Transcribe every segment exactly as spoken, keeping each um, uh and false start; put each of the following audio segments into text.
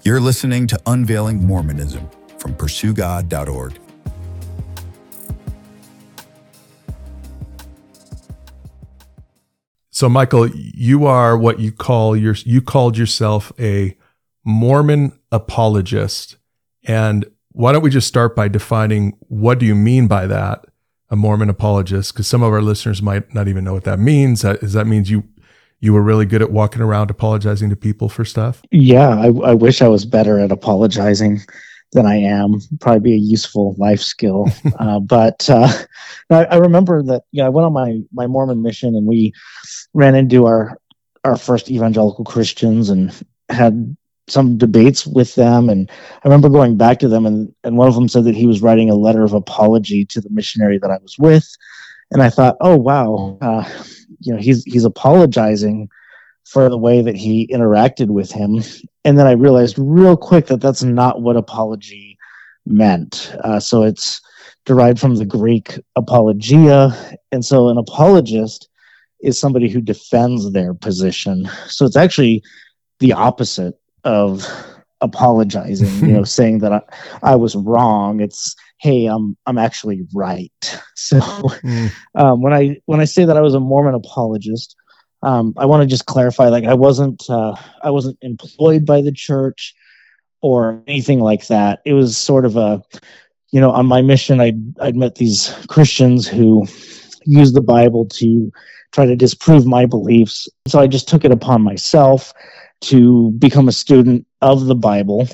You're listening to Unveiling Mormonism from pursue god dot org. So, Michael, you are what you call your, you called yourself a Mormon apologist. And why don't we just start by defining what do you mean by that, a Mormon apologist? Because some of our listeners might not even know what that means. Does that mean you you were really good at walking around apologizing to people for stuff? Yeah, I, I wish I was better at apologizing than I am. Probably be a useful life skill. uh, but uh, I, I remember that yeah, I went on my, my Mormon mission, and we ran into our our first evangelical Christians and had some debates with them. And I remember going back to them, and, and one of them said that he was writing a letter of apology to the missionary that I was with. And I thought, oh, wow, uh, you know, he's he's apologizing for the way that he interacted with him. And then I realized real quick that that's not what apology meant. Uh, so it's derived from the Greek apologia. And so an apologist is somebody who defends their position. So it's actually the opposite of apologizing, you know, saying that I, I was wrong. It's, hey, I'm I'm actually right. So mm. um, when I when I say that I was a Mormon apologist, um, I want to just clarify, like I wasn't uh, I wasn't employed by the church or anything like that. It was sort of a, you know, on my mission, I'd I'd met these Christians who used the Bible to try to disprove my beliefs. So I just took it upon myself to become a student of the Bible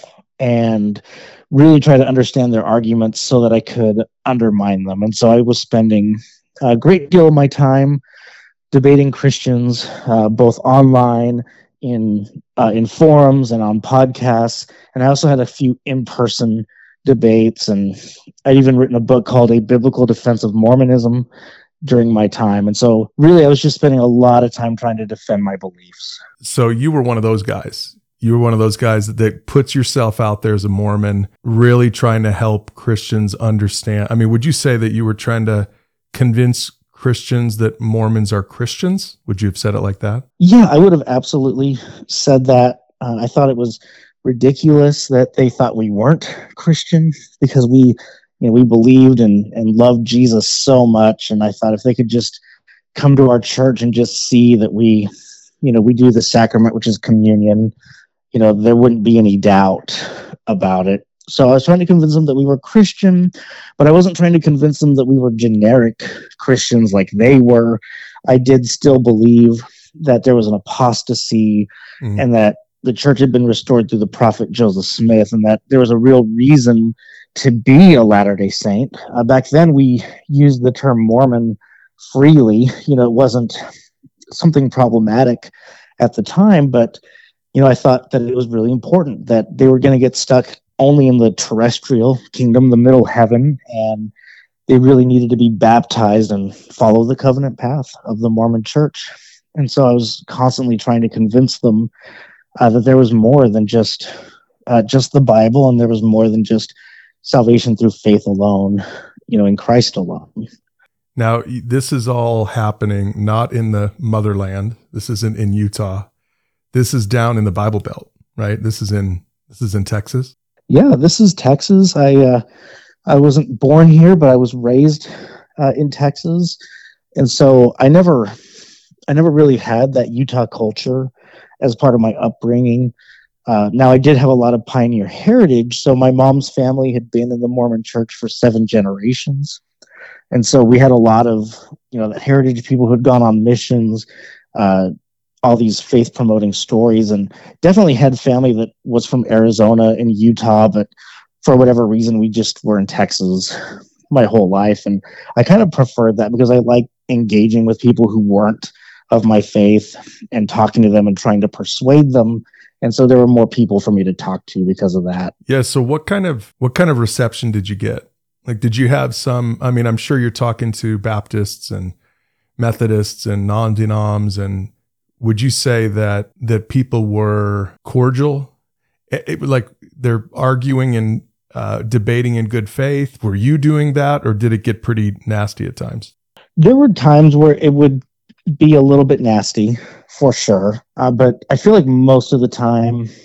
and really try to understand their arguments so that I could undermine them. And so I was spending a great deal of my time debating Christians, uh, both online, in uh, in forums, and on podcasts. And I also had a few in-person debates. And I'd even written a book called A Biblical Defense of Mormonism during my time. And so really I was just spending a lot of time trying to defend my beliefs. So you were one of those guys. You were one of those guys that, that puts yourself out there as a Mormon, really trying to help Christians understand. I mean, would you say that you were trying to convince Christians that Mormons are Christians? Would you have said it like that? Yeah, I would have absolutely said that. Uh, I thought it was ridiculous that they thought we weren't Christian, because we, you know, we believed and, and loved Jesus so much. And I thought if they could just come to our church and just see that we, you know, we do the sacrament, which is communion, you know, there wouldn't be any doubt about it. So I was trying to convince them that we were Christian, but I wasn't trying to convince them that we were generic Christians like they were. I did still believe that there was an apostasy mm. and that the church had been restored through the prophet Joseph Smith, and that there was a real reason to be a Latter-day Saint. Uh, back then, we used the term Mormon freely. You know, it wasn't something problematic at the time, but you know, I thought that it was really important that they were going to get stuck only in the terrestrial kingdom, the middle heaven, and they really needed to be baptized and follow the covenant path of the Mormon church. And so I was constantly trying to convince them uh, that there was more than just uh, just the Bible, and there was more than just salvation through faith alone, you know, in Christ alone. Now, this is all happening not in the motherland. This isn't in Utah. This is down in the Bible Belt, right? This is in this is in Texas. Yeah, this is Texas. I uh, I wasn't born here, but I was raised uh, in Texas, and so I never I never really had that Utah culture as part of my upbringing. Uh, now, I did have a lot of pioneer heritage. So my mom's family had been in the Mormon church for seven generations. And so we had a lot of, you know, the heritage people who had gone on missions, uh, all these faith promoting stories, and definitely had family that was from Arizona and Utah. But for whatever reason, we just were in Texas my whole life. And I kind of preferred that because I like engaging with people who weren't of my faith and talking to them and trying to persuade them. And so there were more people for me to talk to because of that. Yeah. So what kind of what kind of reception did you get? Like, did you have some, I mean, I'm sure you're talking to Baptists and Methodists and non-denoms, and would you say that that people were cordial? It, it, like they're arguing and uh, debating in good faith. Were you doing that, or did it get pretty nasty at times? There were times where it would be a little bit nasty, for sure. Uh, but I feel like most of the time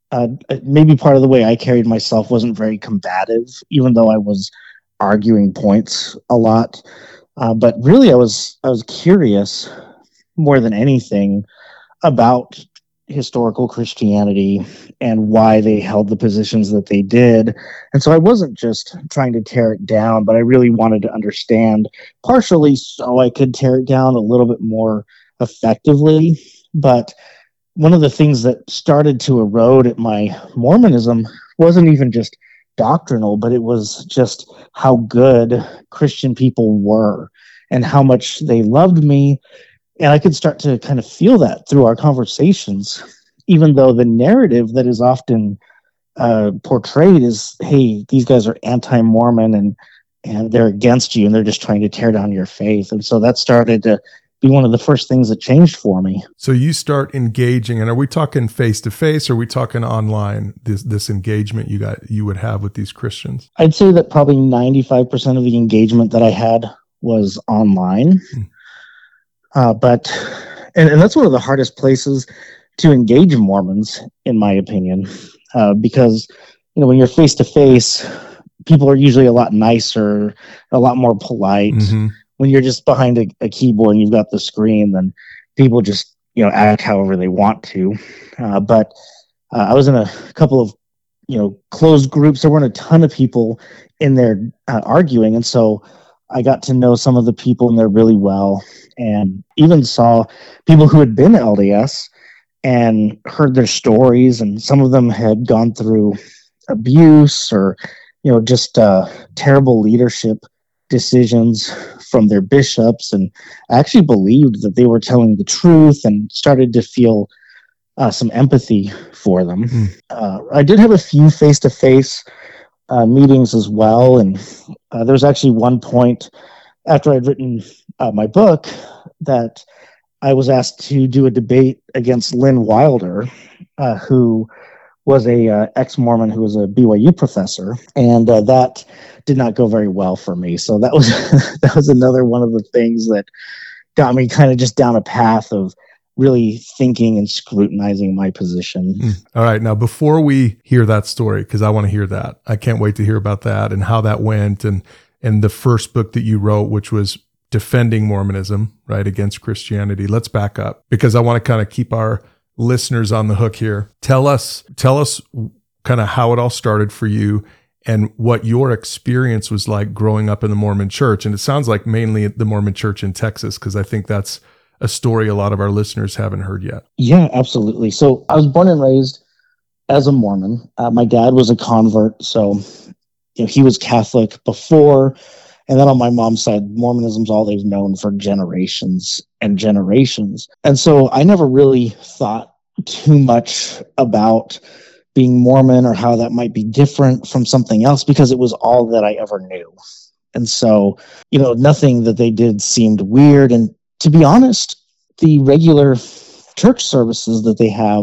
uh, maybe part of the way I carried myself wasn't very combative, even though I was arguing points a lot. Uh, but really, I was I was curious more than anything about historical Christianity and why they held the positions that they did. And so I wasn't just trying to tear it down, but I really wanted to understand, partially so I could tear it down a little bit more effectively. But one of the things that started to erode at my Mormonism wasn't even just doctrinal, but it was just how good Christian people were and how much they loved me. And I could start to kind of feel that through our conversations, even though the narrative that is often uh, portrayed is, hey, these guys are anti-Mormon and and they're against you and they're just trying to tear down your faith. And so that started to be one of the first things that changed for me. So you start engaging, and are we talking face to face, or are we talking online? This this engagement you got you would have with these Christians? I'd say that probably ninety-five percent of the engagement that I had was online. Hmm. Uh, but, and, and that's one of the hardest places to engage Mormons, in my opinion, uh, because, you know, when you're face to face, people are usually a lot nicer, a lot more polite. Mm-hmm. When you're just behind a, a keyboard and you've got the screen, then people just, you know, act however they want to. Uh, but uh, I was in a couple of, you know, closed groups. There weren't a ton of people in there uh, arguing. And so I got to know some of the people in there really well, and even saw people who had been L D S and heard their stories. And some of them had gone through abuse or, you know, just uh, terrible leadership decisions from their bishops. And I actually believed that they were telling the truth and started to feel uh, some empathy for them. Mm. Uh, I did have a few face-to-face uh, meetings as well. And uh, there was actually one point after I'd written uh, my book that I was asked to do a debate against Lynn Wilder, uh, who was a uh, ex-Mormon who was a B Y U professor, and uh, that did not go very well for me. So that was that was another one of the things that got me kind of just down a path of really thinking and scrutinizing my position. Mm. All right. Now, before we hear that story, because I want to hear that, I can't wait to hear about that and how that went, and and the first book that you wrote, which was Defending Mormonism, right, against Christianity. Let's back up, because I want to kind of keep our listeners on the hook here. Tell us, tell us kind of how it all started for you and what your experience was like growing up in the Mormon church. And it sounds like mainly the Mormon church in Texas, because I think that's a story a lot of our listeners haven't heard yet. Yeah, absolutely. So I was born and raised as a Mormon. Uh, my dad was a convert, so you know, he was Catholic before. And then on my mom's side, Mormonism's all they've known for generations and generations. And so I never really thought too much about being Mormon or how that might be different from something else, because it was all that I ever knew. And so, you know, nothing that they did seemed weird. And to be honest, the regular church services that they have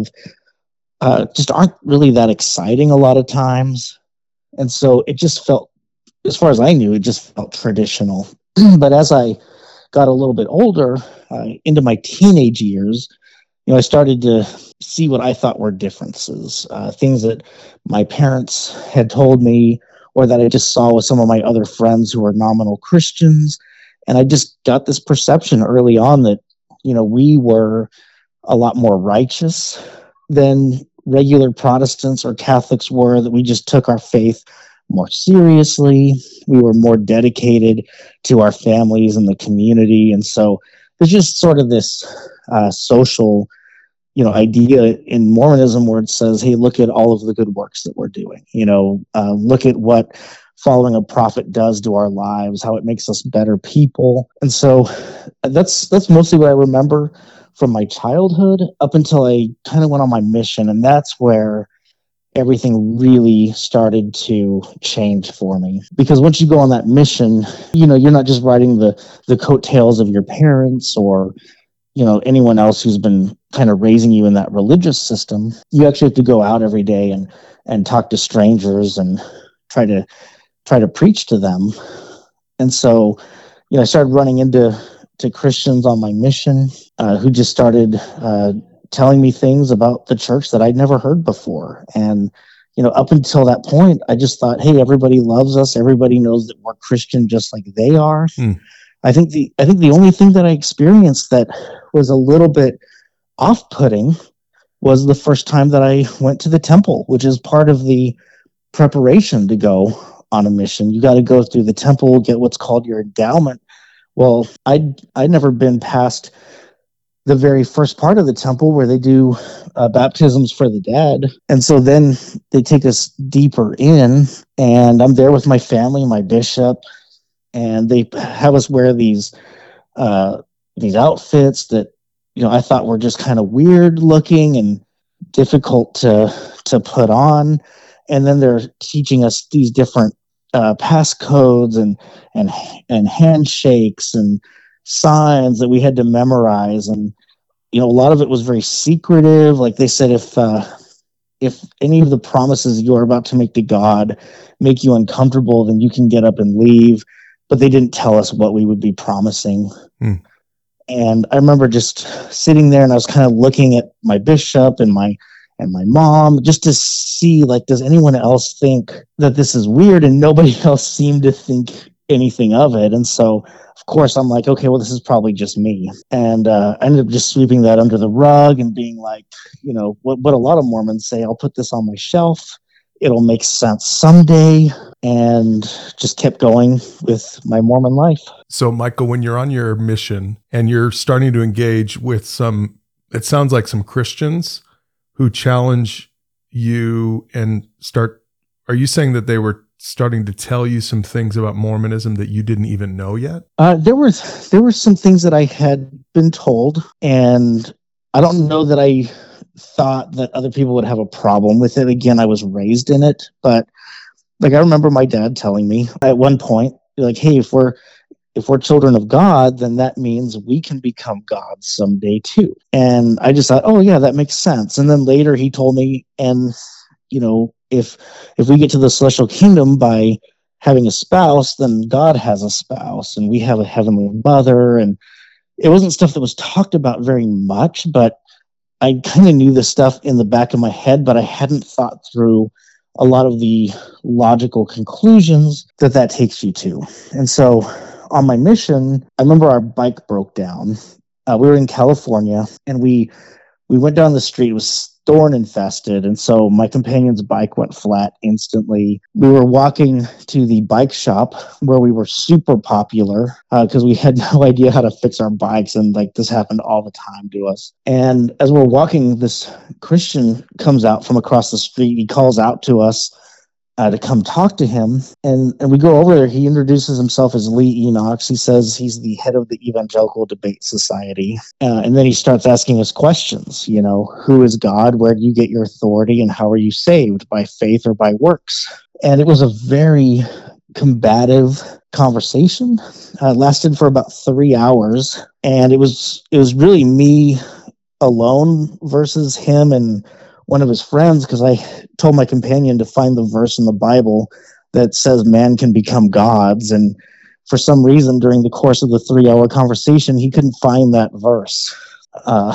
uh, just aren't really that exciting a lot of times. And so it just felt, as far as I knew, it just felt traditional. But as I got a little bit older, uh, into my teenage years, you know, I started to see what I thought were differences, uh, things that my parents had told me, or that I just saw with some of my other friends who were nominal Christians. And I just got this perception early on that, you know, we were a lot more righteous than regular Protestants or Catholics were, that we just took our faith more seriously. We were more dedicated to our families and the community. And so there's just sort of this uh, social, you know, idea in Mormonism where it says, hey, look at all of the good works that we're doing. You know, uh, look at what following a prophet does to our lives, how it makes us better people. And so that's that's mostly what I remember from my childhood up until I kind of went on my mission. And that's where everything really started to change for me. Because once you go on that mission, you know, you're not just riding the, the coattails of your parents or, you know, anyone else who's been kind of raising you in that religious system. You actually have to go out every day and, and talk to strangers and try to try to preach to them. And so, you know, I started running into to Christians on my mission uh, who just started uh, telling me things about the church that I'd never heard before. And, you know, up until that point, I just thought, hey, everybody loves us. Everybody knows that we're Christian just like they are. Hmm. I think the I think the only thing that I experienced that was a little bit off-putting was the first time that I went to the temple, which is part of the preparation to go on a mission. You got to go through the temple, get what's called your endowment. Well, I'd I'd never been past the very first part of the temple where they do uh, baptisms for the dead. And so then they take us deeper in, and I'm there with my family, my bishop, and they have us wear these uh, these outfits that, you know, I thought were just kind of weird looking and difficult to to put on. And then they're teaching us these different uh, passcodes and and and handshakes and signs that we had to memorize. And, you know, a lot of it was very secretive. Like they said, if uh, if any of the promises you're about to make to God make you uncomfortable, then you can get up and leave. But they didn't tell us what we would be promising. Mm. And I remember just sitting there, and I was kind of looking at my bishop and my and my mom just to see, like, does anyone else think that this is weird? And nobody else seemed to think anything of it. And so, of course, I'm like, okay, well, this is probably just me. And uh, I ended up just sweeping that under the rug and being like, you know, what, what a lot of Mormons say, I'll put this on my shelf. It'll make sense someday. And just kept going with my Mormon life. So, Michael, when you're on your mission and you're starting to engage with some, it sounds like some Christians who challenge you and start, are you saying that they were starting to tell you some things about Mormonism that you didn't even know yet? Uh, there was, there were some things that I had been told, and I don't know that I thought that other people would have a problem with it. Again, I was raised in it, but like, I remember my dad telling me at one point, like, hey, if we're if we're children of God, then that means we can become gods someday too. And I just thought, oh yeah, that makes sense. And then later he told me, and you know, if if we get to the celestial kingdom by having a spouse, then God has a spouse, and we have a heavenly mother. And it wasn't stuff that was talked about very much, but I kind of knew the stuff in the back of my head, but I hadn't thought through a lot of the logical conclusions that that takes you to. And so on my mission, I remember our bike broke down. Uh, we were in California, and we we went down the street. It was thorn infested, and so my companion's bike went flat instantly. We were walking to the bike shop where we were super popular because uh, we had no idea how to fix our bikes, and like this happened all the time to us. And as we're walking, this Christian comes out from across the street. He calls out to us uh, to come talk to him, and and we go over there. He introduces himself as Lee Enox. He says he's the head of the Evangelical Debate Society, uh, and then he starts asking us questions. You know, who is God? Where do you get your authority? And how are you saved? By faith or by works? And it was a very combative conversation. Uh, it lasted for about three hours, and it was it was really me alone versus him and one of his friends, because I told my companion to find the verse in the Bible that says man can become gods. And for some reason, during the course of the three-hour conversation, he couldn't find that verse. Uh,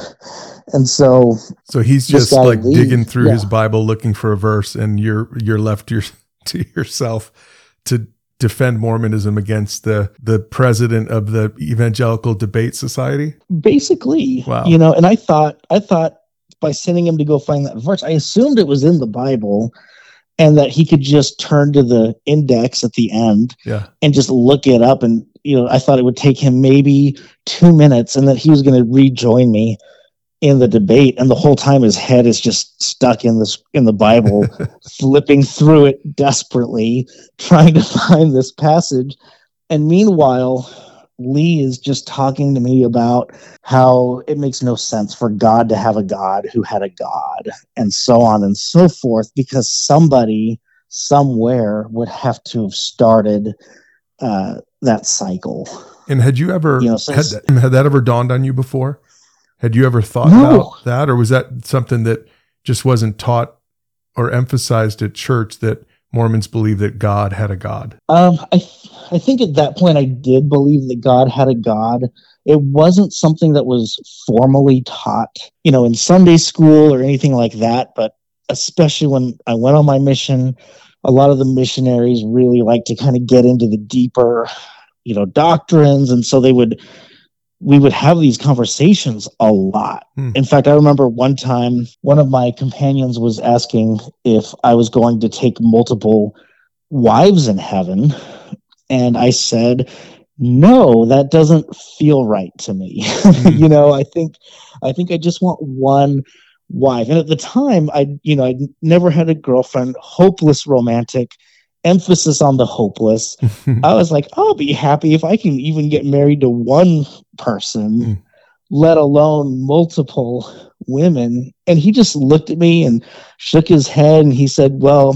and so, so he's just like leaves. digging through yeah. his Bible looking for a verse, and you're you're left your, to yourself to defend Mormonism against the the president of the Evangelical Debate Society. Basically, wow. You know, and I thought I thought. by sending him to go find that verse, I assumed it was in the Bible and that he could just turn to the index at the end yeah. and just look it up. And, you know, I thought it would take him maybe two minutes and that he was going to rejoin me in the debate. And the whole time his head is just stuck in this, in the Bible, flipping through it desperately, trying to find this passage. And meanwhile, Lee is just talking to me about how it makes no sense for God to have a God who had a God, and so on and so forth, because somebody somewhere would have to have started uh, that cycle. And had you ever, you know, so had, that, had that ever dawned on you before? Had you ever thought no. about that? Or was that something that just wasn't taught or emphasized at church, that Mormons believe that God had a God? Um, I th- I think at that point I did believe that God had a God. It wasn't something that was formally taught, you know, in Sunday school or anything like that. But especially when I went on my mission, a lot of the missionaries really like to kind of get into the deeper, you know, doctrines, and so they would. We would have these conversations a lot. Hmm. In fact, I remember one time, one of my companions was asking if I was going to take multiple wives in heaven. And I said, no, that doesn't feel right to me. Hmm. you know, I think, I think I just want one wife. And at the time, I, you know, I'd never had a girlfriend, hopeless romantic, emphasis on the hopeless. I was like, I'll be happy if I can even get married to one person, mm. let alone multiple women. And he just looked at me and shook his head and he said, well,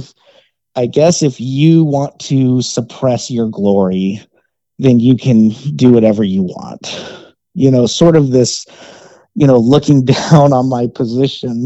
I guess if you want to suppress your glory, then you can do whatever you want. You know, sort of this, you know, looking down on my position.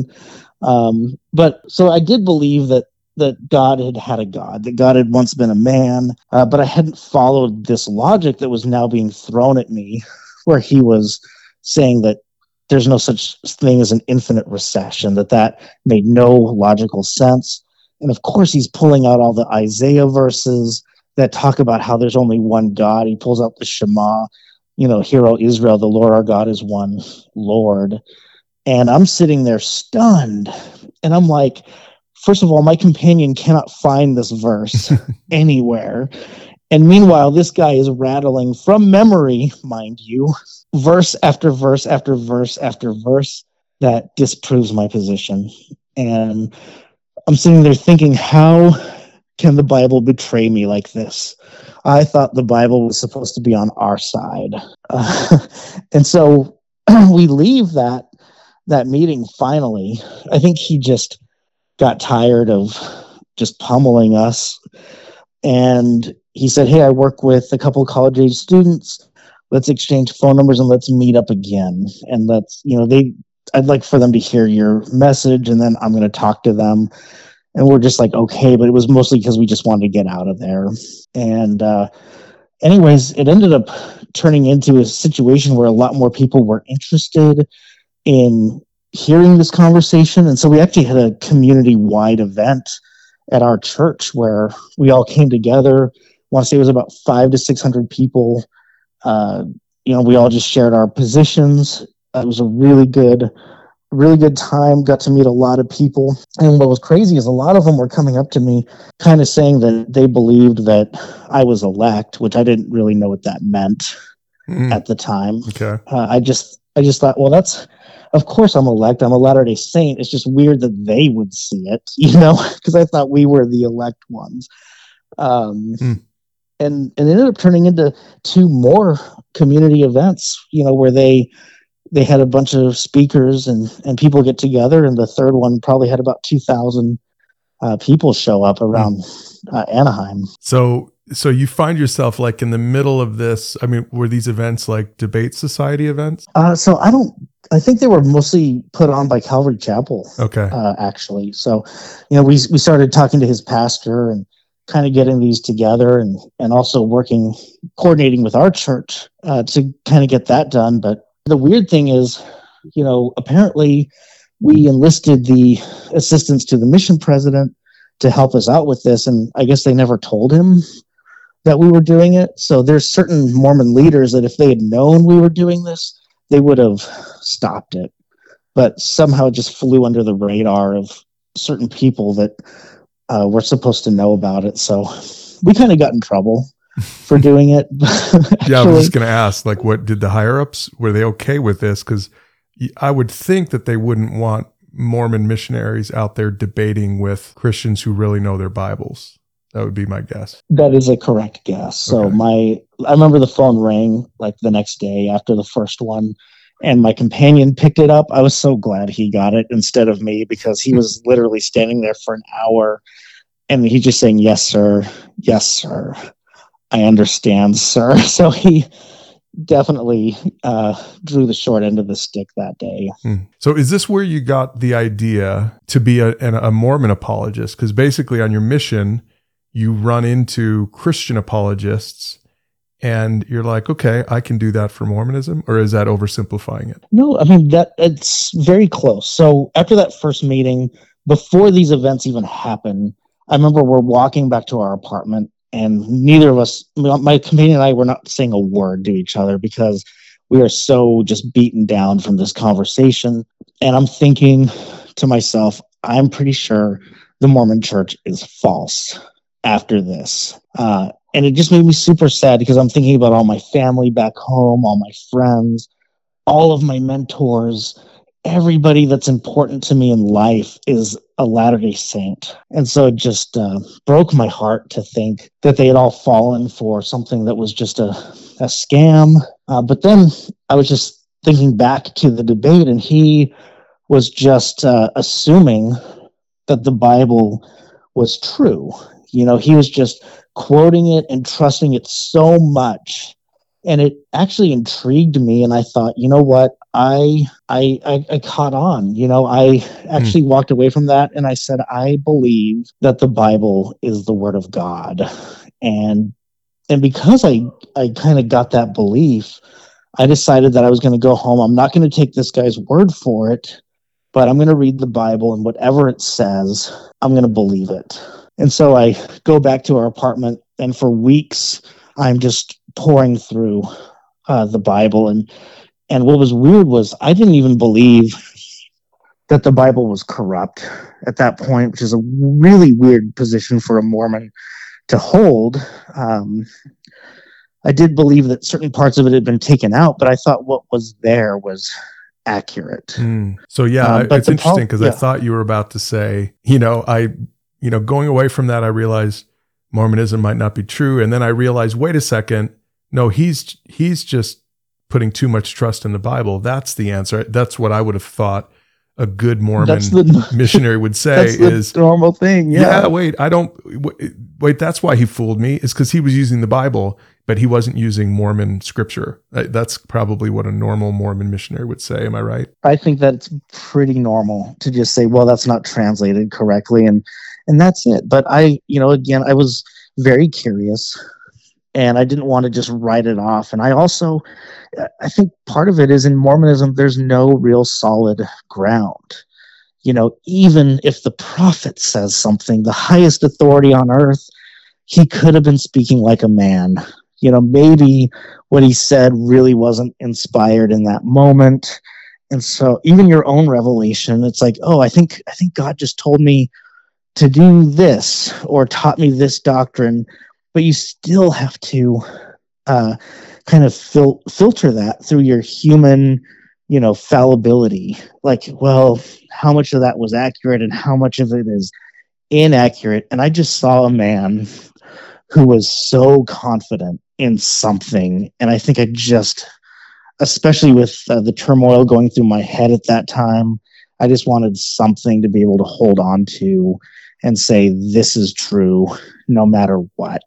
Um, but so I did believe that that God had had a God, that God had once been a man, uh, but I hadn't followed this logic that was now being thrown at me, where he was saying that there's no such thing as an infinite recession, that that made no logical sense. And of course, he's pulling out all the Isaiah verses that talk about how there's only one God. He pulls out the Shema, you know, Hear, O Israel, the Lord our God is one Lord. And I'm sitting there stunned. And I'm like, first of all, my companion cannot find this verse anywhere. And meanwhile, this guy is rattling from memory, mind you, verse after verse after verse after verse that disproves my position. And I'm sitting there thinking, how can the Bible betray me like this? I thought the Bible was supposed to be on our side. Uh, and so we leave that that meeting finally. I think he just got tired of just pummeling us. And he said, hey, I work with a couple of college age students. Let's exchange phone numbers and let's meet up again. And let's, you know, they, I'd like for them to hear your message and then I'm going to talk to them. And we're just like, okay, but it was mostly because we just wanted to get out of there. And uh, anyways, it ended up turning into a situation where a lot more people were interested in hearing this conversation. And so we actually had a community-wide event at our church where we all came together. I want to say it was about five to six hundred people. Uh, you know, we all just shared our positions. It was a really good, really good time. Got to meet a lot of people. And what was crazy is a lot of them were coming up to me kind of saying that they believed that I was elect, which I didn't really know what that meant mm. at the time. Okay. Uh, I just, I just thought, well, that's, of course I'm elect. I'm a Latter-day Saint. It's just weird that they would see it, you know, because I thought we were the elect ones. Um, mm. And, and it ended up turning into two more community events, you know, where they they had a bunch of speakers and, and people get together. And the third one probably had about two thousand uh, people show up around mm. uh, Anaheim. So So you find yourself like in the middle of this. I mean, were these events like debate society events? Uh, so I don't, I think they were mostly put on by Calvary Chapel. Okay. Uh, actually. So, you know, we, we started talking to his pastor and kind of getting these together and, and also working, coordinating with our church uh, to kind of get that done. But the weird thing is, you know, apparently we enlisted the assistance to the mission president to help us out with this. And I guess they never told him that we were doing it. So there's certain Mormon leaders that if they had known we were doing this, they would have stopped it. But somehow it just flew under the radar of certain people that uh, were supposed to know about it. So we kind of got in trouble for doing it. Actually, yeah, I was just going to ask, like, what did the higher ups, were they okay with this? Because I would think that they wouldn't want Mormon missionaries out there debating with Christians who really know their Bibles. That would be my guess. That is a correct guess. So okay. my, I remember the phone rang like the next day after the first one, and my companion picked it up. I was so glad he got it instead of me, because he was literally standing there for an hour and he just saying, yes, sir. Yes, sir. I understand, sir. So he definitely uh, drew the short end of the stick that day. Hmm. So is this where you got the idea to be a, a Mormon apologist? Because basically on your mission, you run into Christian apologists and you're like, okay, I can do that for Mormonism, or is that oversimplifying it? No, I mean, that it's very close. So after that first meeting, before these events even happen, I remember we're walking back to our apartment, and neither of us, my companion and I, were not saying a word to each other because we are so just beaten down from this conversation. And I'm thinking to myself, I'm pretty sure the Mormon Church is false after this. Uh, and it just made me super sad because I'm thinking about all my family back home, all my friends, all of my mentors, everybody that's important to me in life is a Latter-day Saint. And so it just uh, broke my heart to think that they had all fallen for something that was just a, a scam. Uh, but then I was just thinking back to the debate, and he was just uh, assuming that the Bible was true. You know, he was just quoting it and trusting it so much. And it actually intrigued me. And I thought, you know what? I I I, I caught on. You know, I actually mm. walked away from that and I said, I believe that the Bible is the Word of God. And and because I, I kind of got that belief, I decided that I was going to go home. I'm not going to take this guy's word for it, but I'm going to read the Bible, and whatever it says, I'm going to believe it. And so I go back to our apartment, and for weeks, I'm just pouring through uh, the Bible. And, and what was weird was I didn't even believe that the Bible was corrupt at that point, which is a really weird position for a Mormon to hold. Um, I did believe that certain parts of it had been taken out, but I thought what was there was accurate. Mm. So yeah, um, it's interesting because yeah. I thought you were about to say, you know, I, you know, going away from that, I realized Mormonism might not be true. And then I realized, wait a second, no, he's, he's just putting too much trust in the Bible. That's the answer. That's what I would have thought a good Mormon the, missionary would say that's the is normal thing. Yeah. yeah, wait, I don't wait. That's why he fooled me, is because he was using the Bible, but he wasn't using Mormon scripture. That's probably what a normal Mormon missionary would say. Am I right? I think that it's pretty normal to just say, well, that's not translated correctly. And, and that's it. But I, you know, again, I was very curious and I didn't want to just write it off. And I also, I think part of it is in Mormonism, there's no real solid ground. You know, even if the prophet says something, the highest authority on earth, he could have been speaking like a man. You know, maybe what he said really wasn't inspired in that moment. And so even your own revelation, it's like, oh, I think, I think God just told me to do this or taught me this doctrine, but you still have to uh, kind of fil- filter that through your human, you know, fallibility. Like, well, how much of that was accurate and how much of it is inaccurate? And I just saw a man who was so confident in something. And I think I just, especially with uh, the turmoil going through my head at that time, I just wanted something to be able to hold on to and say, this is true no matter what.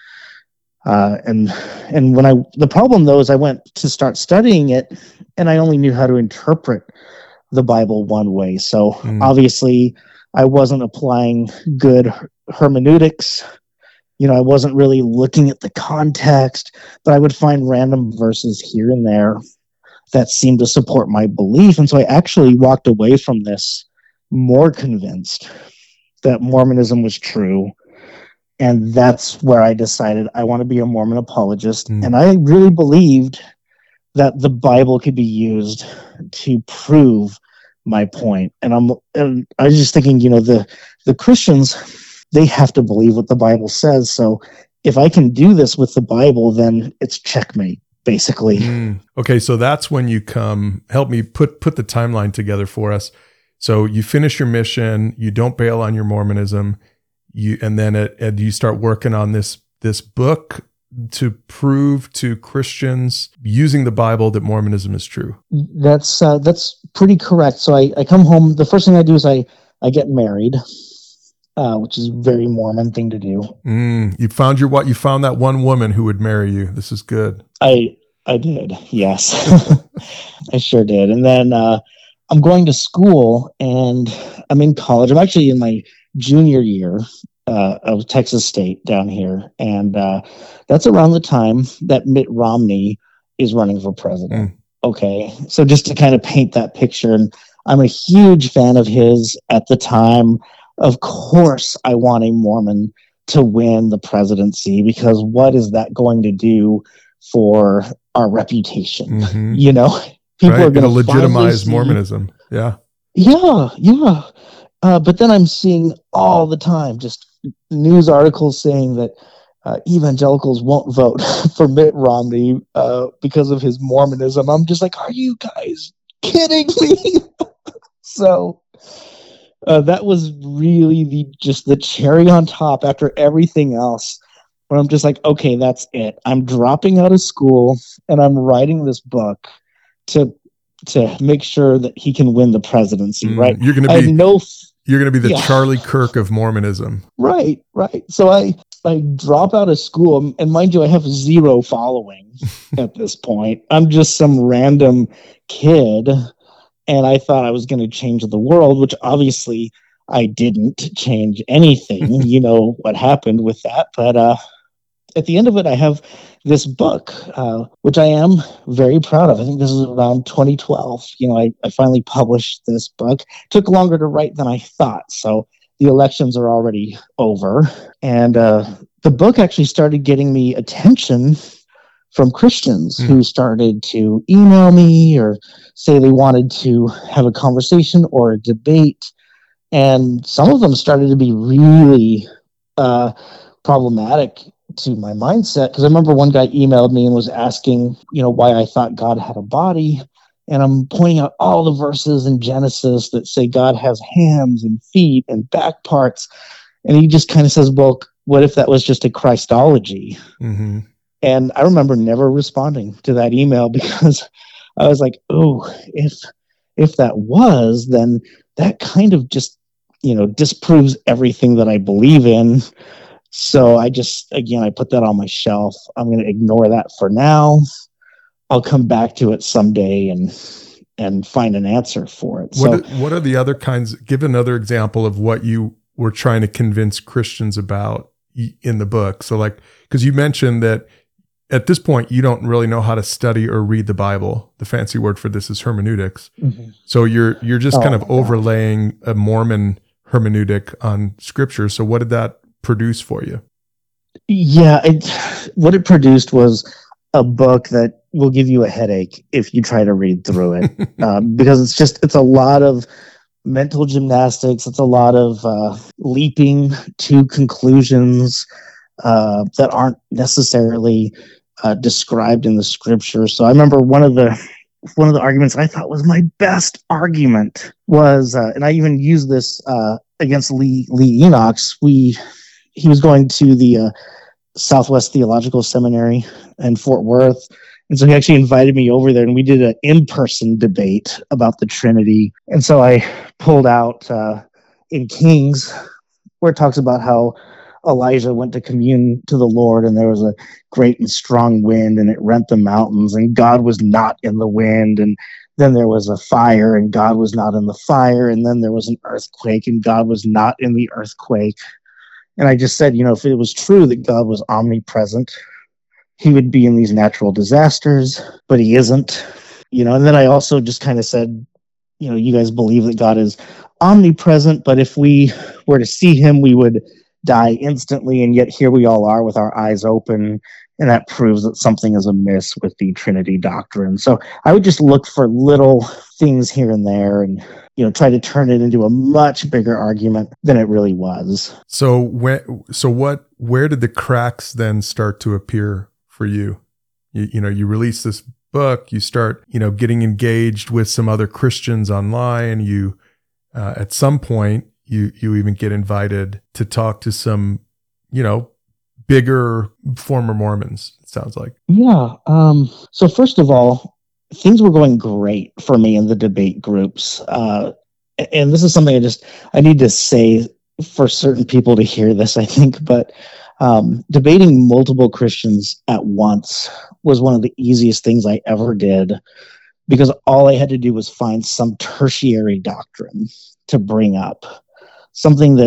Uh, and and when I, the problem though is I went to start studying it and I only knew how to interpret the Bible one way. So mm. obviously I wasn't applying good hermeneutics. You know, I wasn't really looking at the context, but I would find random verses here and there that seemed to support my belief. And so I actually walked away from this more convinced that Mormonism was true. And that's where I decided I want to be a Mormon apologist. Mm. And I really believed that the Bible could be used to prove my point. And I'm, and I was just thinking, you know, the, the Christians, they have to believe what the Bible says. So if I can do this with the Bible, then it's checkmate, basically. Mm. Okay. So that's when you come, help me put, put the timeline together for us. So you finish your mission, you don't bail on your Mormonism, you, and then it, and you start working on this, this book to prove to Christians using the Bible that Mormonism is true. That's, uh, that's pretty correct. So I, I come home, the first thing I do is I, I get married. Uh, which is a very Mormon thing to do. Mm, you found your what? You found that one woman who would marry you. This is good. I I did, yes, I sure did. And then uh, I'm going to school, and I'm in college. I'm actually in my junior year, uh, of Texas State down here, and uh, that's around the time that Mitt Romney is running for president. Mm. Okay, so just to kind of paint that picture, and I'm a huge fan of his at the time. Of course, I want a Mormon to win the presidency, because what is that going to do for our reputation? Mm-hmm. You know, people right. are going to legitimize Mormonism. Yeah. Yeah. Yeah. Uh, but then I'm seeing all the time just news articles saying that uh, evangelicals won't vote for Mitt Romney uh, because of his Mormonism. I'm just like, are you guys kidding me? So uh, that was really the just the cherry on top after everything else. Where I'm just like, okay, that's it. I'm dropping out of school and I'm writing this book to to make sure that he can win the presidency. Mm, right? You're going to be no. You're going to be the yeah. Charlie Kirk of Mormonism. Right, right. So I I drop out of school, and mind you, I have zero following at this point. I'm just some random kid, and I thought I was going to change the world, which obviously I didn't change anything. You know what happened with that, but uh, at the end of it, I have this book, uh, which I am very proud of. I think this is around twenty twelve. You know, I, I finally published this book. It took longer to write than I thought. So the elections are already over. And uh, the book actually started getting me attention from Christians mm. who started to email me or say they wanted to have a conversation or a debate. And some of them started to be really uh, problematic to my mindset, because I remember one guy emailed me and was asking, you know, why I thought God had a body, and I'm pointing out all the verses in Genesis that say God has hands and feet and back parts, and he just kind of says, well, what if that was just a Christology? Mm-hmm. And I remember never responding to that email, because I was like, oh, if if that was, then that kind of just, you know, disproves everything that I believe in. So I just, again, I put that on my shelf. I'm going to ignore that for now. I'll come back to it someday and and find an answer for it. What, so, are, what are the other kinds? Give another example of what you were trying to convince Christians about in the book. So like, because you mentioned that at this point, you don't really know how to study or read the Bible. The fancy word for this is hermeneutics. Mm-hmm. So you're you're just oh, kind of overlaying God. a Mormon hermeneutic on Scripture. So what did that produce for you? Yeah, it, what it produced was a book that will give you a headache if you try to read through it, um, because it's just it's a lot of mental gymnastics. It's a lot of uh, leaping to conclusions uh, that aren't necessarily uh, described in the Scripture. So I remember one of the one of the arguments I thought was my best argument was, uh, and I even used this uh, against Lee Lee Enochs. We He was going to the uh, Southwest Theological Seminary in Fort Worth. And so he actually invited me over there, and we did an in-person debate about the Trinity. And so I pulled out uh, in Kings, where it talks about how Elijah went to commune to the Lord, and there was a great and strong wind, and it rent the mountains, and God was not in the wind. And then there was a fire, and God was not in the fire. And then there was an earthquake, and God was not in the earthquake. And I just said, you know, if it was true that God was omnipresent, he would be in these natural disasters, but he isn't. You know, and then I also just kind of said, you know, you guys believe that God is omnipresent, but if we were to see him, we would die instantly. And yet here we all are with our eyes open. And that proves that something is amiss with the Trinity doctrine. So I would just look for little things here and there and, you know, try to turn it into a much bigger argument than it really was. So when, so what, where did the cracks then start to appear for you? You, you know, you release this book, you start, you know, getting engaged with some other Christians online. You, uh, at some point, you, you even get invited to talk to some, you know, bigger former Mormons, it sounds like. Yeah. Um, so first of all, things were going great for me in the debate groups. Uh, and this is something I just, I need to say for certain people to hear this, I think, but um, debating multiple Christians at once was one of the easiest things I ever did, because all I had to do was find some tertiary doctrine to bring up, something that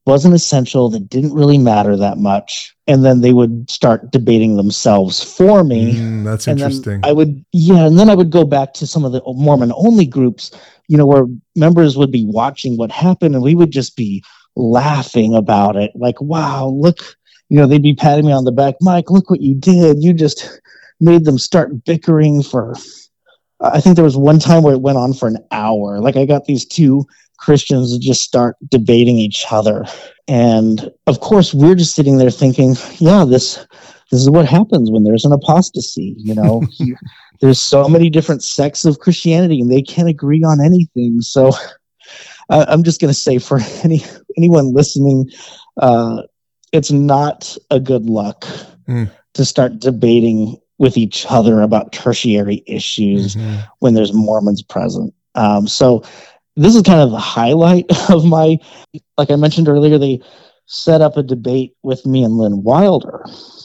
wasn't essential, that didn't really matter that much. And then they would start debating themselves for me. Mm, that's and interesting. Then I would, yeah, and then I would go back to some of the Mormon only groups, you know, where members would be watching what happened, and we would just be laughing about it. Like, wow, look, you know, they'd be patting me on the back. Mike, look what you did. You just made them start bickering for, I think there was one time where it went on for an hour. Like, I got these two Christians to just start debating each other. And of course, we're just sitting there thinking, yeah, this this is what happens when there's an apostasy. You know, you, there's so many different sects of Christianity, and they can't agree on anything. So uh, I'm just going to say, for any anyone listening, uh, it's not a good luck mm. to start debating with each other about tertiary issues mm-hmm. when there's Mormons present. Um, so this is kind of the highlight of my, like I mentioned earlier, they set up a debate with me and Lynn Wilder.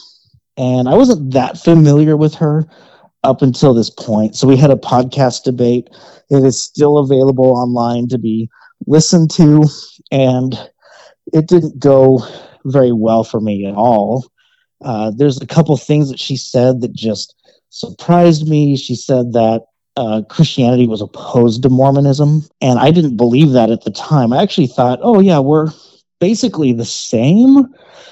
And I wasn't that familiar with her up until this point. So we had a podcast debate. It is still available online to be listened to. And it didn't go very well for me at all. Uh, there's a couple things that she said that just surprised me. She said that uh, Christianity was opposed to Mormonism, and I didn't believe that at the time. I actually thought, oh yeah, we're basically the same.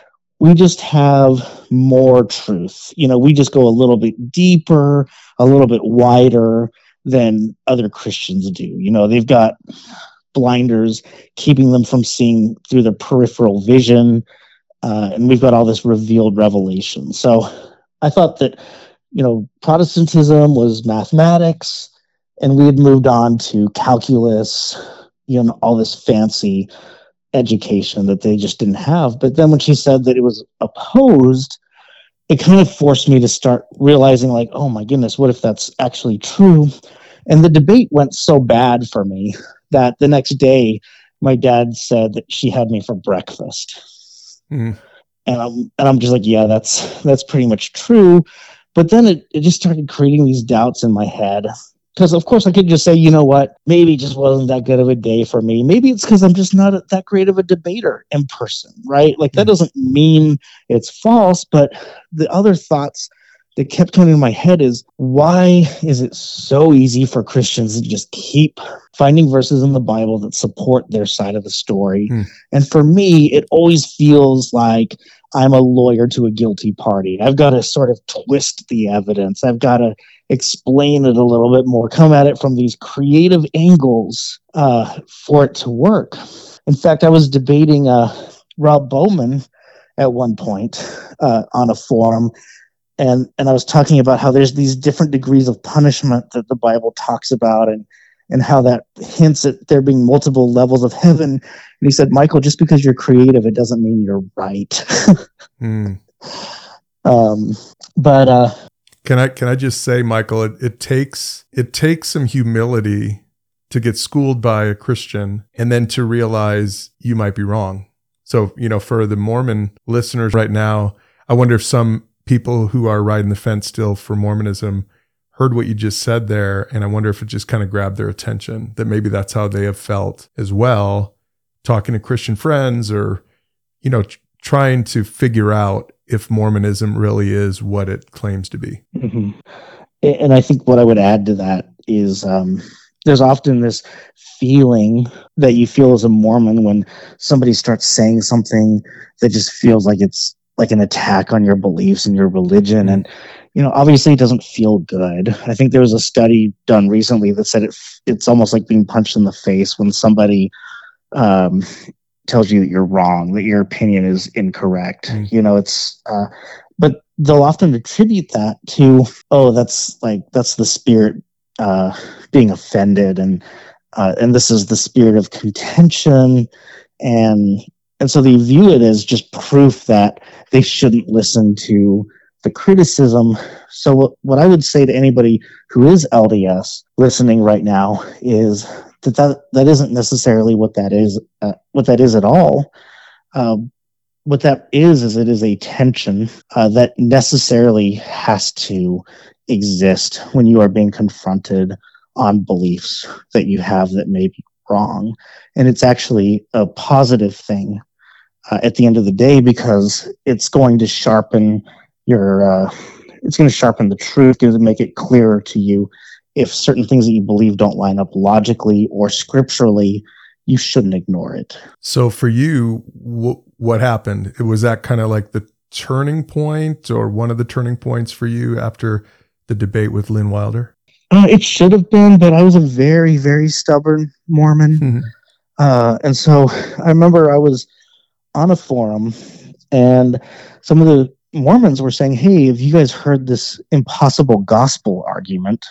We just have more truth. You know, we just go a little bit deeper, a little bit wider than other Christians do. You know, they've got blinders keeping them from seeing through their peripheral vision. Uh, and we've got all this revealed revelation. So I thought that, you know, Protestantism was mathematics, and we had moved on to calculus, you know, all this fancy education that they just didn't have. But then when she said that it was opposed, it kind of forced me to start realizing, like, oh my goodness, what if that's actually true? And the debate went so bad for me that the next day my dad said that she had me for breakfast. Mm. And I'm and I'm just like, yeah, that's that's pretty much true. But then it, it just started creating these doubts in my head. Because, of course, I could just say, you know what, maybe it just wasn't that good of a day for me. Maybe it's because I'm just not a, that great of a debater in person, right? Like, that doesn't mean it's false. But the other thoughts that kept coming in my head is, why is it so easy for Christians to just keep finding verses in the Bible that support their side of the story? Hmm. And for me, it always feels like I'm a lawyer to a guilty party. I've got to sort of twist the evidence. I've got to explain it a little bit more, come at it from these creative angles uh, for it to work. In fact, I was debating uh, Rob Bowman at one point uh, on a forum, and, and I was talking about how there's these different degrees of punishment that the Bible talks about, and and how that hints at there being multiple levels of heaven. And he said, Michael, just because you're creative, it doesn't mean you're right. mm. um, but uh, can I can I just say, Michael, it, it takes it takes some humility to get schooled by a Christian and then to realize you might be wrong. So, you know, for the Mormon listeners right now, I wonder if some people who are riding the fence still for Mormonism heard what you just said there, and I wonder if it just kind of grabbed their attention, that maybe that's how they have felt as well, talking to Christian friends or, you know, tr- trying to figure out if Mormonism really is what it claims to be. Mm-hmm. And I think what I would add to that is um, there's often this feeling that you feel as a Mormon when somebody starts saying something that just feels like it's like an attack on your beliefs and your religion. Mm-hmm. And you know, obviously it doesn't feel good. I think there was a study done recently that said it, it's almost like being punched in the face when somebody um, tells you that you're wrong, that your opinion is incorrect. Mm. You know, it's, uh, but they'll often attribute that to, oh, that's like, that's the spirit uh, being offended. And, uh, and this is the spirit of contention. And, and so they view it as just proof that they shouldn't listen to the criticism. So what, what I would say to anybody who is L D S listening right now is that that, that isn't necessarily what that is, uh, what that is at all. Um, what that is, is it is a tension uh, that necessarily has to exist when you are being confronted on beliefs that you have that may be wrong. And it's actually a positive thing uh, at the end of the day, because it's going to sharpen your, uh, it's going to sharpen the truth, going to make it clearer to you. If certain things that you believe don't line up logically or scripturally, you shouldn't ignore it. So for you, w- what happened? It was that kind of like the turning point, or one of the turning points for you after the debate with Lynn Wilder? Uh, it should have been, but I was a very, very stubborn Mormon. Uh, and so I remember I was on a forum, and some of the Mormons were saying, hey, have you guys heard this impossible gospel argument?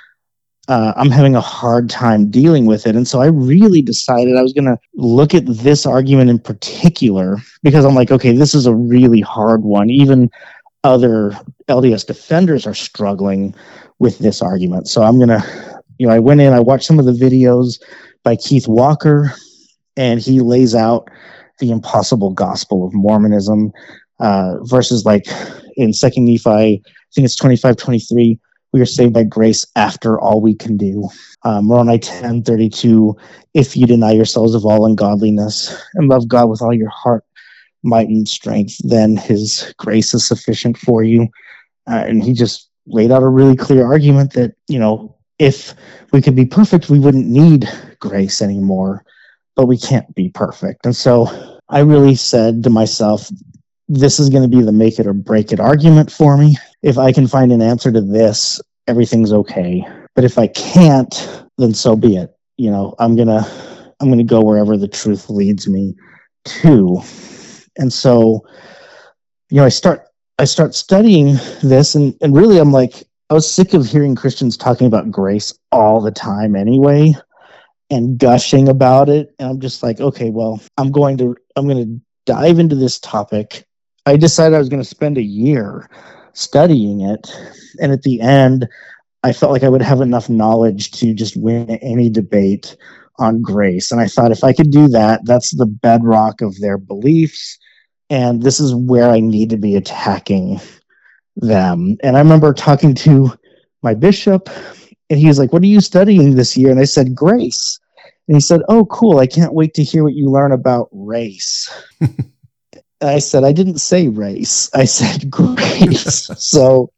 Uh, I'm having a hard time dealing with it. And so I really decided I was going to look at this argument in particular, because I'm like, okay, this is a really hard one. Even other L D S defenders are struggling with this argument. So I'm going to, you know, I went in, I watched some of the videos by Keith Walker, and he lays out the impossible gospel of Mormonism, uh, verses like in Second Nephi, I think it's twenty-five twenty-three, we are saved by grace after all we can do. Um, Moroni ten thirty-two, if you deny yourselves of all ungodliness and love God with all your heart, might, and strength, then his grace is sufficient for you. Uh, and he just laid out a really clear argument that, you know, if we could be perfect, we wouldn't need grace anymore, but we can't be perfect. And so I really said to myself, this is going to be the make it or break it argument for me. If I can find an answer to this, everything's okay. But if I can't, then so be it. You know, I'm going to, I'm going to go wherever the truth leads me to. And so, you know, I start, I start studying this, and, and really I'm like, I was sick of hearing Christians talking about grace all the time anyway, and gushing about it. And I'm just like, okay, well, I'm going to, I'm going to dive into this topic. I decided I was going to spend a year studying it. And at the end, I felt like I would have enough knowledge to just win any debate on grace. And I thought if I could do that, that's the bedrock of their beliefs. And this is where I need to be attacking them. And I remember talking to my bishop, and he was like, what are you studying this year? And I said, grace. And he said, oh, cool. I can't wait to hear what you learn about race. I said, I didn't say race. I said grace. So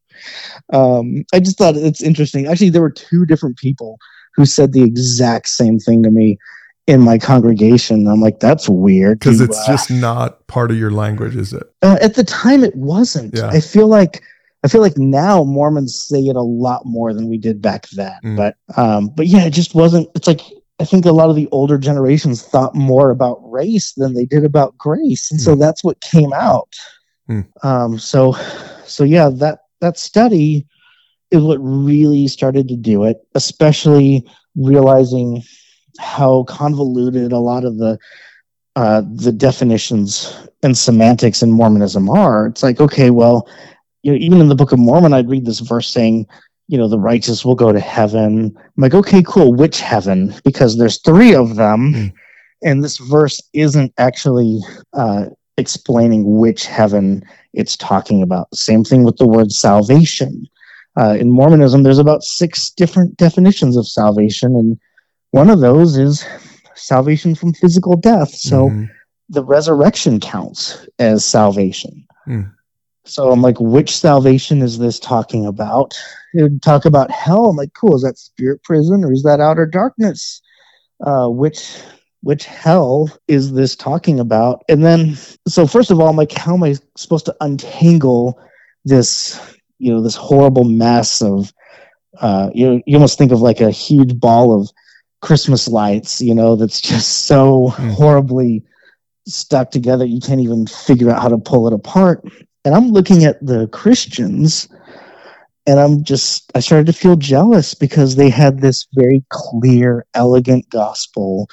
um, I just thought it's interesting. Actually, there were two different people who said the exact same thing to me in my congregation. I'm like, that's weird. Because it's uh, just not part of your language, is it? Uh, at the time, it wasn't. Yeah. I feel like I feel like now Mormons say it a lot more than we did back then. Mm. But um, but yeah, it just wasn't. It's like, I think a lot of the older generations thought more about race than they did about grace. And mm. so that's what came out. Mm. Um, so, so yeah, that, that study is what really started to do it, especially realizing how convoluted a lot of the, uh, the definitions and semantics in Mormonism are. It's like, okay, well, you know, even in the Book of Mormon, I'd read this verse saying, you know, the righteous will go to heaven. I'm like, okay, cool. Which heaven? Because there's three of them. Mm. And this verse isn't actually uh, explaining which heaven it's talking about. Same thing with the word salvation. Uh, in Mormonism, there's about six different definitions of salvation. And one of those is salvation from physical death. So mm. the resurrection counts as salvation. Mm. So I'm like, which salvation is this talking about? It would talk about hell. I'm like, cool. Is that spirit prison or is that outer darkness? Uh, which which hell is this talking about? And then, so first of all, I'm like, how am I supposed to untangle this, you know, this horrible mess of, uh, you you almost think of like a huge ball of Christmas lights, you know, that's just so mm. horribly stuck together. You can't even figure out how to pull it apart. And I'm looking at the Christians, and I'm just, I started to feel jealous because they had this very clear, elegant gospel.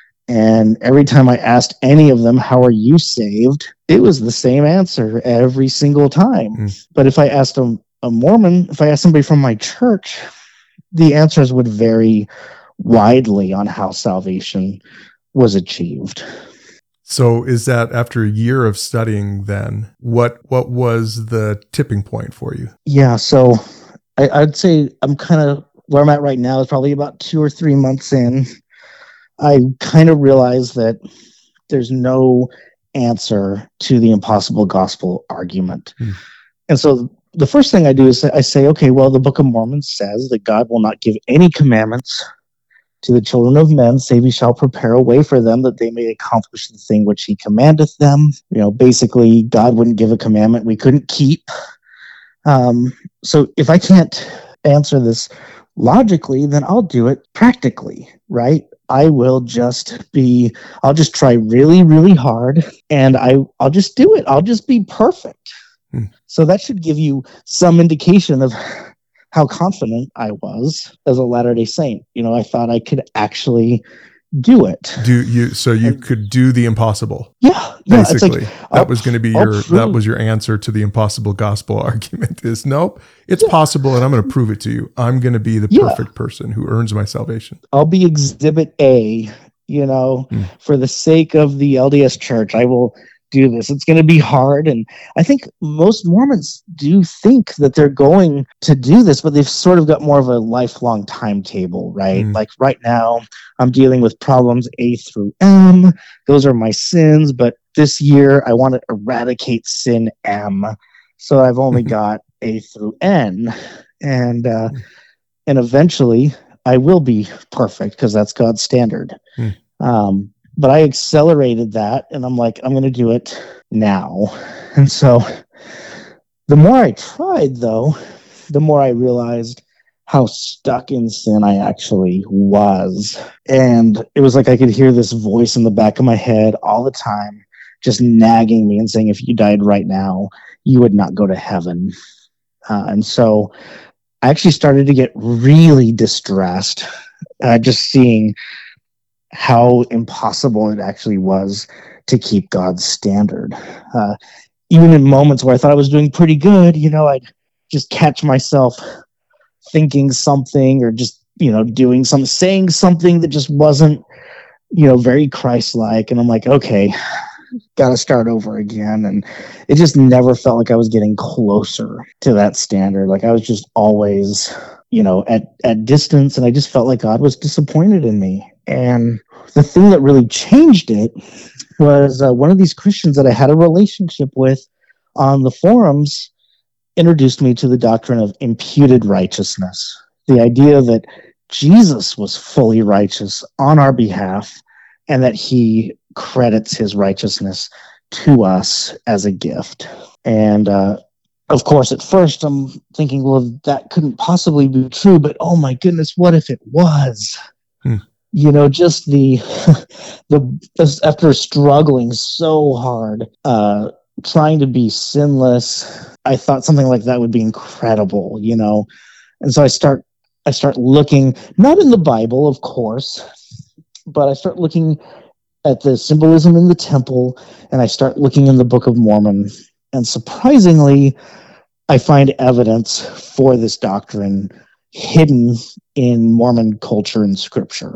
And every time I asked any of them, how are you saved? It was the same answer every single time. Mm. But if I asked a, a Mormon, if I asked somebody from my church, the answers would vary widely on how salvation was achieved. So is that after a year of studying then, what what was the tipping point for you? Yeah, so I, I'd say I'm kind of, where I'm at right now is probably about two or three months in. I kind of realized that there's no answer to the impossible gospel argument. Hmm. And so the first thing I do is I say, okay, well, the Book of Mormon says that God will not give any commandments to the children of men, save he shall prepare a way for them that they may accomplish the thing which he commandeth them. You know, basically, God wouldn't give a commandment we couldn't keep. Um, so if I can't answer this logically, then I'll do it practically, right? I will just be, I'll just try really, really hard, and I, I'll just do it. I'll just be perfect. Hmm. So that should give you some indication of how confident I was as a Latter-day Saint. You know, I thought I could actually do it. Do you? So you and, could do the impossible. Yeah, yeah. Basically, it's like, that was going to be your prove. that was your answer to the impossible gospel argument. Is nope, it's yeah. possible, and I'm going to prove it to you. I'm going to be the yeah. perfect person who earns my salvation. I'll be Exhibit A. You know, mm. for the sake of the L D S Church, I will do this. It's going to be hard. And I think most Mormons do think that they're going to do this, but they've sort of got more of a lifelong timetable, right? Mm. Like right now, I'm dealing with problems A through M. Those are my sins. But this year, I want to eradicate sin M. So I've only got A through N. And, uh, and eventually, I will be perfect because that's God's standard. Mm. Um, But I accelerated that, and I'm like, I'm going to do it now. And so the more I tried, though, the more I realized how stuck in sin I actually was. And it was like I could hear this voice in the back of my head all the time, just nagging me and saying, if you died right now, you would not go to heaven. Uh, and so I actually started to get really distressed, uh, just seeing how impossible it actually was to keep God's standard. Uh, even in moments where I thought I was doing pretty good, you know, I'd just catch myself thinking something or just, you know, doing something, saying something that just wasn't, you know, very Christ-like. And I'm like, okay, got to start over again. And it just never felt like I was getting closer to that standard. Like I was just always, you know, at, at distance, and I just felt like God was disappointed in me. And the thing that really changed it was uh, one of these Christians that I had a relationship with on the forums introduced me to the doctrine of imputed righteousness. The idea that Jesus was fully righteous on our behalf and that he credits his righteousness to us as a gift. And uh, of course, at first I'm thinking, well, that couldn't possibly be true, but oh my goodness, what if it was? Hmm. You know, just the, the, after struggling so hard, uh, trying to be sinless, I thought something like that would be incredible, you know? And so I start, I start looking, not in the Bible, of course, but I start looking at the symbolism in the temple, and I start looking in the Book of Mormon. And surprisingly, I find evidence for this doctrine hidden in Mormon culture and scripture.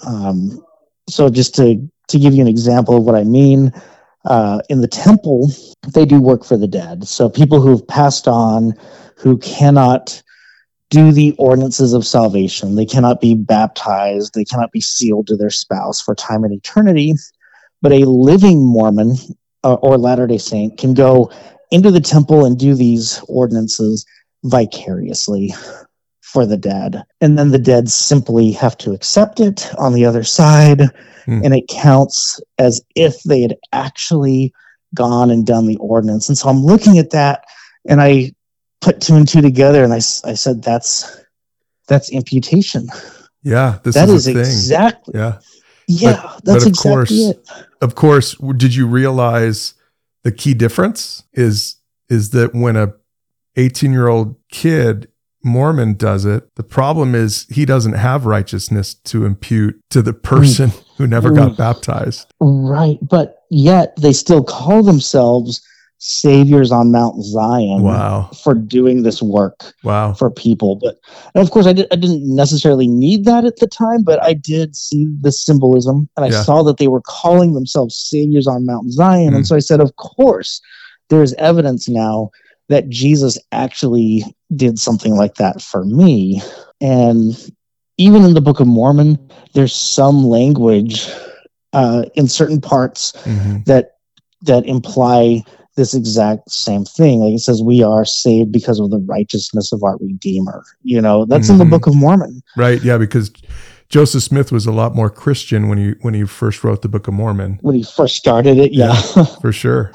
Um, so just to, to give you an example of what I mean, uh, in the temple, they do work for the dead. So people who have passed on, who cannot do the ordinances of salvation, they cannot be baptized, they cannot be sealed to their spouse for time and eternity, but a living Mormon uh, or Latter-day Saint can go into the temple and do these ordinances vicariously for the dead. And then the dead simply have to accept it on the other side, mm. and it counts as if they had actually gone and done the ordinance. And so I'm looking at that, and I put two and two together, and I, I said, that's that's imputation. Yeah, this that is, is a exactly. Thing. Yeah, yeah, but, that's but of exactly course, it. Of course, did you realize the key difference is is that when a eighteen-year-old kid Mormon does it, the problem is he doesn't have righteousness to impute to the person mm. who never got mm. baptized. Right, but yet they still call themselves saviors on Mount Zion. Wow. For doing this work. Wow. For people. But and of course, I, did, I didn't necessarily need that at the time, but I did see the symbolism, and I yeah. saw that they were calling themselves saviors on Mount Zion. Mm. And so I said, of course, there's evidence now that Jesus actually did something like that for me. And even in the Book of Mormon, there's some language uh, in certain parts mm-hmm. that that imply this exact same thing. Like it says, we are saved because of the righteousness of our Redeemer. You know, that's mm-hmm. in the Book of Mormon. Right. Yeah, because Joseph Smith was a lot more Christian when he when he first wrote the Book of Mormon. When he first started it, yeah. yeah for sure.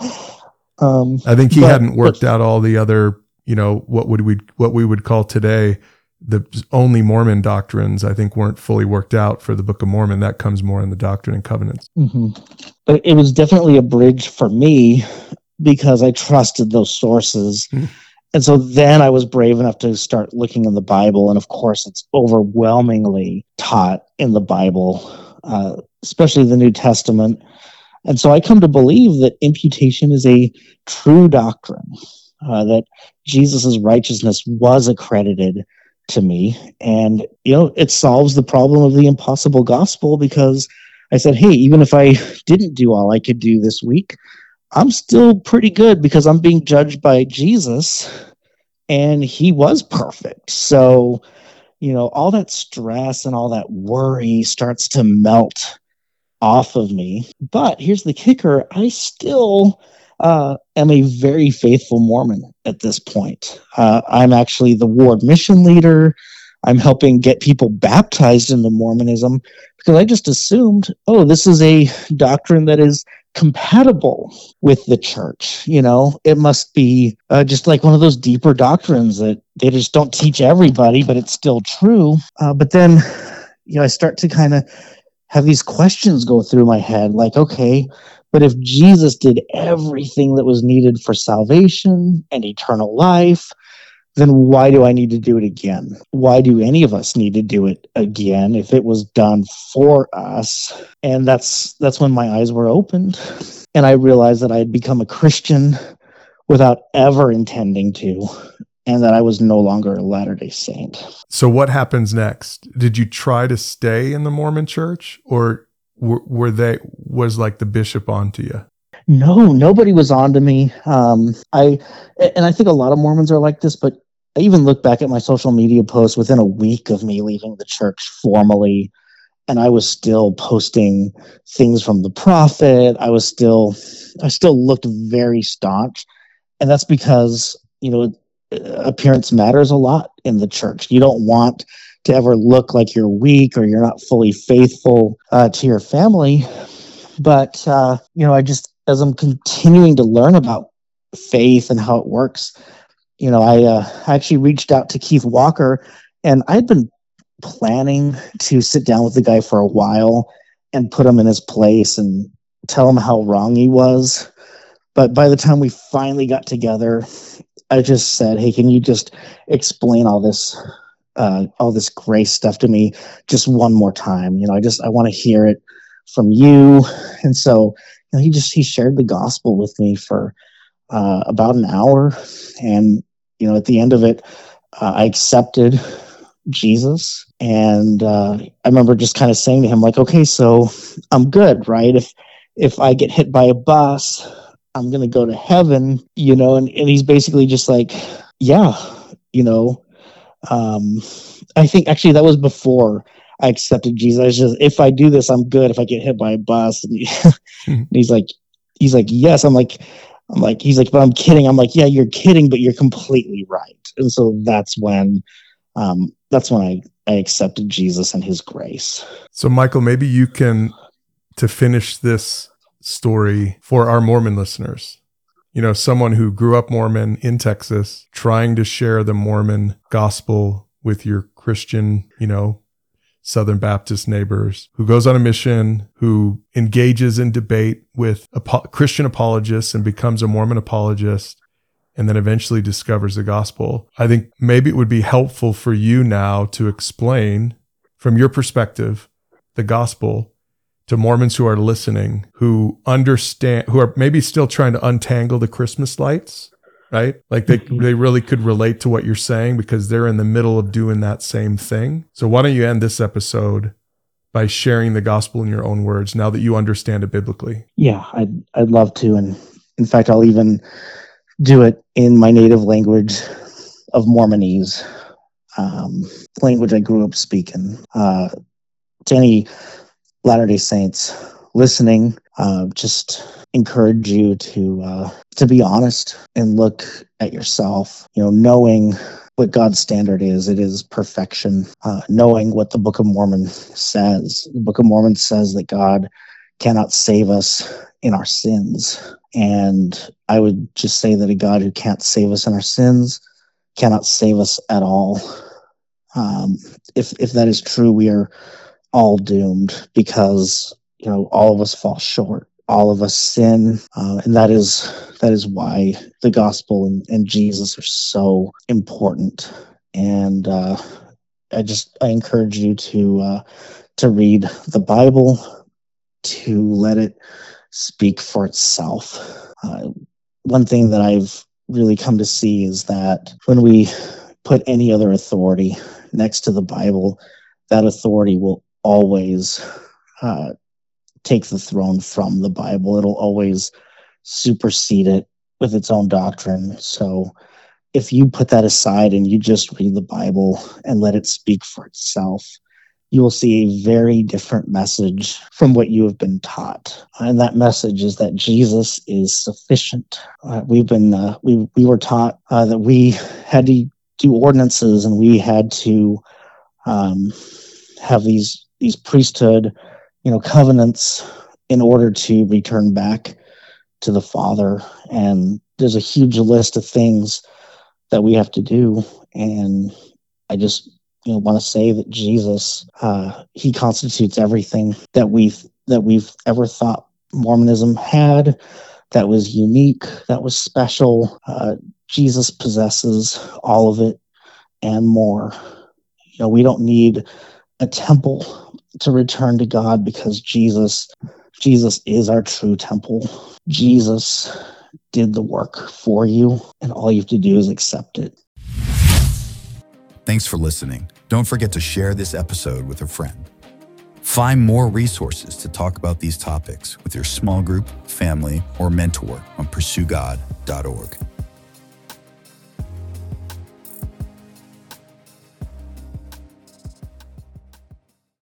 Um, I think he but, hadn't worked but, out all the other, you know, what would we what we would call today the only Mormon doctrines, I think, weren't fully worked out for the Book of Mormon. That comes more in the Doctrine and Covenants. Mm-hmm. But it was definitely a bridge for me because I trusted those sources. Mm. And so then I was brave enough to start looking in the Bible. And of course, it's overwhelmingly taught in the Bible, uh, especially the New Testament. And so I come to believe that imputation is a true doctrine, uh, that Jesus' righteousness was accredited to me. And, you know, it solves the problem of the impossible gospel because I said, hey, even if I didn't do all I could do this week, I'm still pretty good because I'm being judged by Jesus and he was perfect. So, you know, all that stress and all that worry starts to melt off of me. But here's the kicker. I still uh, am a very faithful Mormon at this point. Uh, I'm actually the ward mission leader. I'm helping get people baptized into Mormonism because I just assumed, oh, this is a doctrine that is compatible with the church. You know, it must be uh, just like one of those deeper doctrines that they just don't teach everybody, but it's still true. Uh, but then, you know, I start to kind of have these questions go through my head like, okay, but if Jesus did everything that was needed for salvation and eternal life, then why do I need to do it again? Why do any of us need to do it again if it was done for us? And that's that's when my eyes were opened and I realized that I had become a Christian without ever intending to, and that I was no longer a Latter-day Saint. So what happens next? Did you try to stay in the Mormon church, or were, were they was like the bishop onto you? No, nobody was on to me. Um, I and I think a lot of Mormons are like this, but I even look back at my social media posts within a week of me leaving the church formally, and I was still posting things from the prophet. I was still, I still looked very staunch, and that's because, you know, appearance matters a lot in the church. You don't want to ever look like you're weak or you're not fully faithful uh, to your family. But, uh, you know, I just, as I'm continuing to learn about faith and how it works, you know, I uh, actually reached out to Keith Walker, and I'd been planning to sit down with the guy for a while and put him in his place and tell him how wrong he was. But by the time we finally got together, I just said, hey, can you just explain all this, uh, all this grace stuff to me just one more time? You know, I just, I want to hear it from you. And so, you know, he just, he shared the gospel with me for uh, about an hour. And, you know, at the end of it, uh, I accepted Jesus. And uh, I remember just kind of saying to him, like, okay, so I'm good, right? If, if I get hit by a bus, I'm going to go to heaven, you know, and, and he's basically just like, yeah, you know, um, I think actually that was before I accepted Jesus. I was just, if I do this, I'm good. If I get hit by a bus, and, he, mm-hmm. and he's like, he's like, yes. I'm like, I'm like, he's like, but I'm kidding. I'm like, yeah, you're kidding, but you're completely right. And so that's when, um, that's when I, I accepted Jesus and his grace. So Michael, maybe you can, to finish this story for our Mormon listeners, you know, someone who grew up Mormon in Texas, trying to share the Mormon gospel with your Christian, you know, Southern Baptist neighbors, who goes on a mission, who engages in debate with apo- Christian apologists and becomes a Mormon apologist, and then eventually discovers the gospel. I think maybe it would be helpful for you now to explain, from your perspective, the gospel to Mormons who are listening, who understand, who are maybe still trying to untangle the Christmas lights, right? Like they, they really could relate to what you're saying because they're in the middle of doing that same thing. So why don't you end this episode by sharing the gospel in your own words now that you understand it biblically? Yeah, I'd, I'd love to. And in fact, I'll even do it in my native language of Mormonese, um, language I grew up speaking. Uh, to any Latter-day Saints listening, uh, just encourage you to uh, to be honest and look at yourself. You know, knowing what God's standard is, it is perfection. Uh, knowing what the Book of Mormon says, the Book of Mormon says that God cannot save us in our sins, and I would just say that a God who can't save us in our sins cannot save us at all. Um, if if that is true, we are all doomed, because you know all of us fall short, all of us sin, uh, and that is that is why the gospel and, and Jesus are so important. And uh, I just I encourage you to uh, to read the Bible, to let it speak for itself. Uh, one thing that I've really come to see is that when we put any other authority next to the Bible, that authority will always uh, take the throne from the Bible. It'll always supersede it with its own doctrine. So if you put that aside and you just read the Bible and let it speak for itself, you will see a very different message from what you have been taught. And that message is that Jesus is sufficient. Uh, we've been, uh, we, we were taught uh, that we had to do ordinances, and we had to um, have these, these priesthood, you know, covenants in order to return back to the Father. And there's a huge list of things that we have to do. And I just, you know, want to say that Jesus, uh, he constitutes everything that we've that we've ever thought Mormonism had, that was unique, that was special. Uh, Jesus possesses all of it and more. You know, we don't need a temple to return to God, because Jesus, Jesus is our true temple. Jesus did the work for you, and all you have to do is accept it. Thanks for listening. Don't forget to share this episode with a friend. Find more resources to talk about these topics with your small group, family, or mentor on pursue god dot org.